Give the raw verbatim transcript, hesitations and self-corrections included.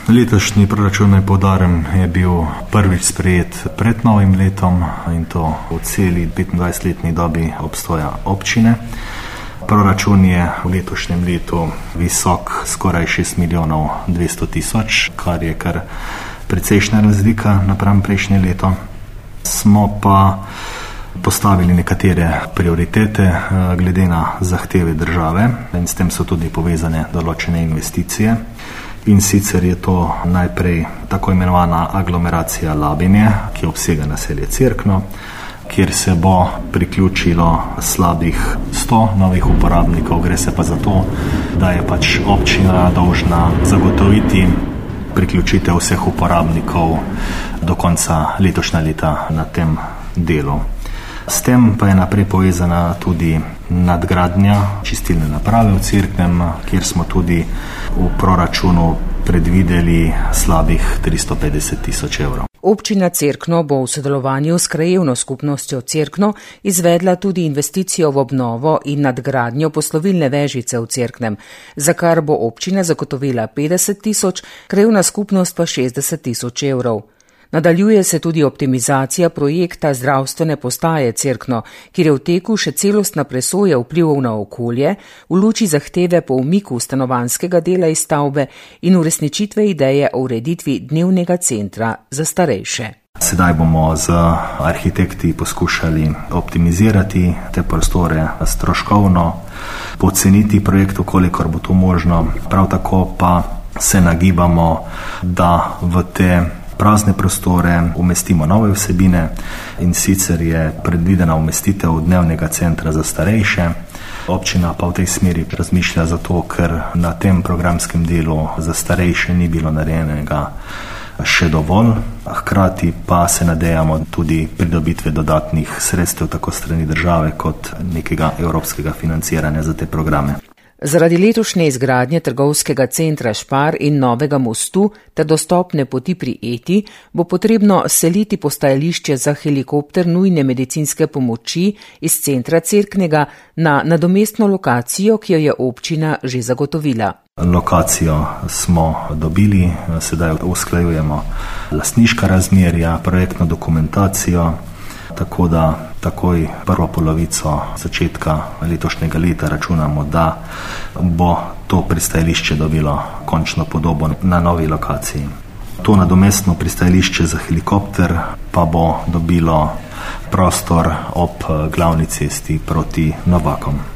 Letošnji proračun, naj poudarim, je bil prvič sprejet pred novim letom in to v celi petindvajsetletni dobi obstoja občine. Proračun je v letošnjem letu visok skoraj šest milijonov dvesto tisoč, kar je kar precejšnja razlika napram prejšnje leto. Smo pa postavili nekatere prioritete glede na zahteve države in s tem so tudi povezane določene investicije. In sicer je to najprej tako imenovana aglomeracija Labinje, ki obsega naselje Cerkno, kjer se bo priključilo slabih sto novih uporabnikov. Gre se pa za to, da je pač občina dolžna zagotoviti priključitev vseh uporabnikov do konca letošnjega leta na tem delu. S tem pa je naprej povezana tudi nadgradnja čistilne naprave v Cerknem, kjer smo tudi v proračunu predvideli slabih tristo petdeset tisoč evrov. Občina Cerkno bo v sodelovanju s krajevno skupnostjo Cerkno izvedla tudi investicijo v obnovo in nadgradnjo poslovilne vežice v Cerknem, za kar bo občina zagotovila petdeset tisoč, krajevna skupnost pa šestdeset tisoč evrov. Nadaljuje se tudi optimizacija projekta zdravstvene postaje Cerkno, kjer je v teku še celostna presoja vplivov na okolje, v luči zahteve po umiku stanovanjskega dela iz stavbe in uresničitve ideje o ureditvi dnevnega centra za starejše. Sedaj bomo z arhitekti poskušali optimizirati te prostore stroškovno, poceniti projekt, kolikor bo to možno. Prav tako pa se nagibamo, da v te prazne prostore umestimo nove vsebine in sicer je predvidena umestitev dnevnega centra za starejše. Občina pa v tej smeri razmišlja zato, ker na tem programskem delu za starejše ni bilo narejenega še dovolj. Hkrati pa se nadejamo tudi pridobitve dodatnih sredstev tako strani države kot nekega evropskega financiranja za te programe. Zaradi letošnje izgradnje trgovskega centra Špar in novega mostu ter dostopne poti pri Eti bo potrebno seliti postajališče za helikopter nujne medicinske pomoči iz centra Cerknega na nadomestno lokacijo, ki jo je občina že zagotovila. Lokacijo smo dobili, sedaj usklajujemo lastniška razmerja, projektno dokumentacijo, tako da takoj prvo polovico začetka letošnjega leta računamo, da bo to pristajališče dobilo končno podobo na novi lokaciji. To nadomestno pristajališče za helikopter pa bo dobilo prostor ob glavni cesti proti Novakom.